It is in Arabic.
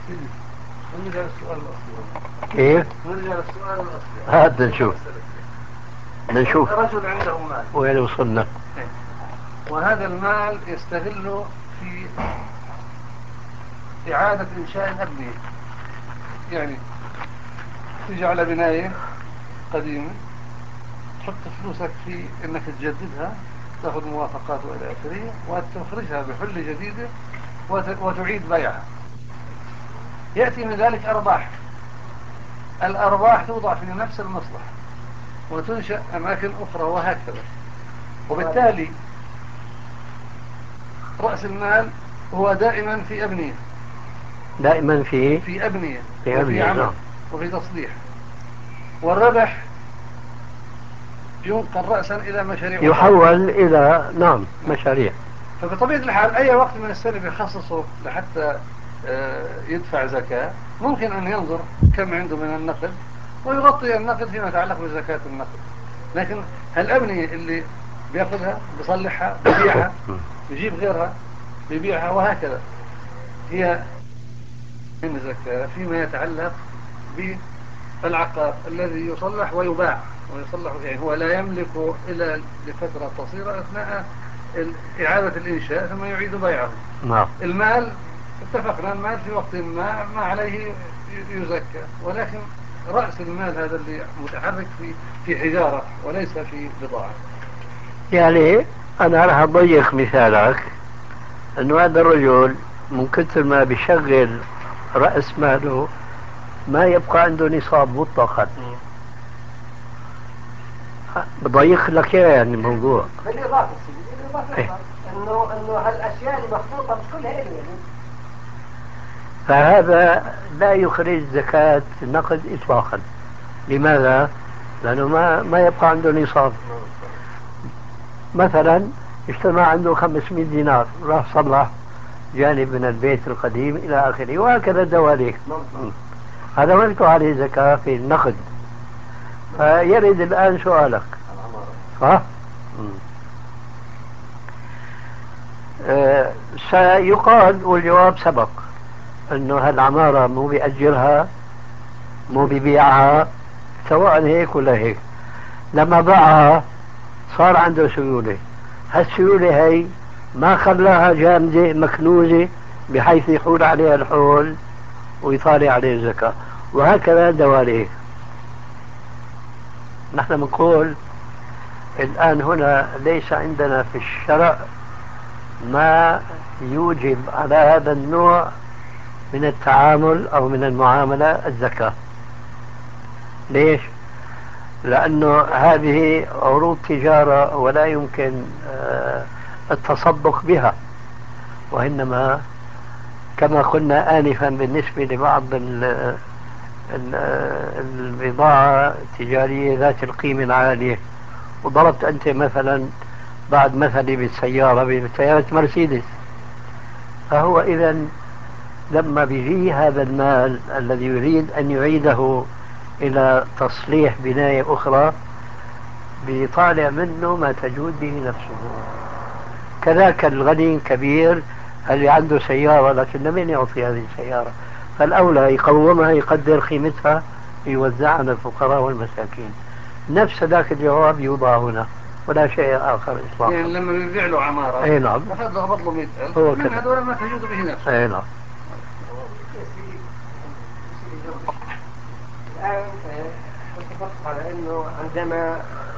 نرجع للسؤال الأصلي. كيف؟ نرجع للسؤال الأصلي. هات نشوف رجل عنده مال وين وصلنا. وهذا المال يستغله في إعادة إنشاء الأبنية، يعني تيجي على بناية قديمة تحط فلوسك في إنك تجددها، تأخذ موافقات وإلى آخره، وتخرجها بحلة جديدة وتعيد بيعها. يأتي من ذلك أرباح، الأرباح توضع في نفس المصلحة وتنشأ أماكن أخرى وهكذا. وبالتالي رأس المال هو دائما في أبنية، دائما في أبنية في عمل وفي تصليح، والربح ينقل رأسا إلى مشاريع يحول إلى مشاريع. فبطبيعة الحال أي وقت من السنة بيخصصه لحتى يدفع زكاة، ممكن أن ينظر كم عنده من النقد ويغطي النقد فيما يتعلق بزكاة النقد. لكن الأبنية اللي بيأخذها بيصلحها بيبيعها بيجيب غيرها بيبيعها وهكذا، هي من زكاة فيما يتعلق بالعقار الذي يصلح ويباع ويصلح، يعني هو لا يملك إلا لفترة قصيرة أثناء إعادة الإنشاء ثم يعيد بيعه. المال اتفقنا المال في وقت ما عليه يزكى، ولكن رأس المال هذا اللي متحرك في حجارة وليس في بضاعة. يعني أنا راح أضيق مثالك أنه هذا الرجل من كثر ما بيشغل رأس ماله ما يبقى عنده نصاب مطلقا. بضيق لك يعني الموضوع. بالإضافة إنه هالأشياء اللي مخطوطة مش كلها إلي يعني. فهذا لا يخرج زكاة النقد إطلاقا. لماذا؟ لأنه ما يبقى عنده نصاب. مثلا اجتمع عنده 500 دينار، راح صلح جانب من البيت القديم إلى آخره، وهكذا دواليك. هذا ما يدفع عليه زكاة في النقد. فيرد الآن سؤالك سيقال والجواب سبق أنه هالعمارة مو بيأجرها مو بيبيعها، سواء هيك ولا هيك. لما باعها صار عنده سيولة، هالسيولة هي ما خلاها جامدة مكنوزة بحيث يحول عليها الحول ويطالع عليه الزكاة، وهكذا دواليك. نحن بنقول الآن هنا ليس عندنا في الشرع ما يوجب على هذا النوع من التعامل أو من المعاملة الزكاة. ليش؟ لأنه هذه عروض تجارة ولا يمكن التصدق بها، وإنما كما قلنا آنفا بالنسبة لبعض البضاعة التجارية ذات القيمة العالية. وضربت أنت مثلا بعد مثلي بالسيارة بسيارة مرسيدس. فهو إذا لما بيجي هذا المال الذي يريد أن يعيده إلى تصليح بناية أخرى بيطالع منه ما تجود به نفسه. كذاك الغني الكبير اللي عنده سيارة لكن لمن يعطي هذه السيارة؟ فالأولى يقومها يقدر قيمتها يوزعها على الفقراء والمساكين. نفس ذاك الجواب يوضع هنا ولا شيء آخر إطلاقا. يعني لما بيبيع له عمارة أي نعم أخذ له قبض له 100,000 هو من كذا. هذول ما تجود به نفسه. أي نعم. الآن اتفقت على أنه عندما